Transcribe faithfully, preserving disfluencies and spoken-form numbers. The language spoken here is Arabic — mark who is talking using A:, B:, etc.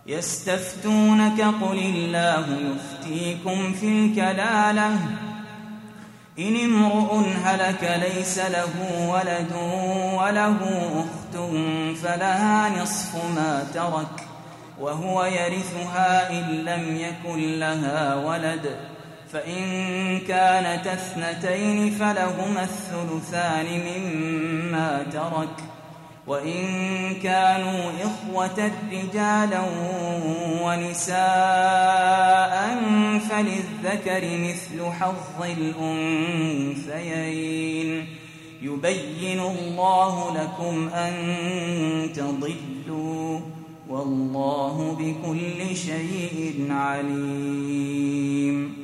A: يستفتونك قل الله يفتيكم في الكلالة إن امرؤ هلك ليس له ولد وله أخت فلها نصف ما ترك وهو يرثها إن لم يكن لها ولد فإن كانت اثنتين فلهما الثلثان مما ترك وإن كانوا إخوة رجالا ونساء فللذكر مثل حظ الأنثيين يبين الله لكم أن تضلوا والله بكل شيء عليم.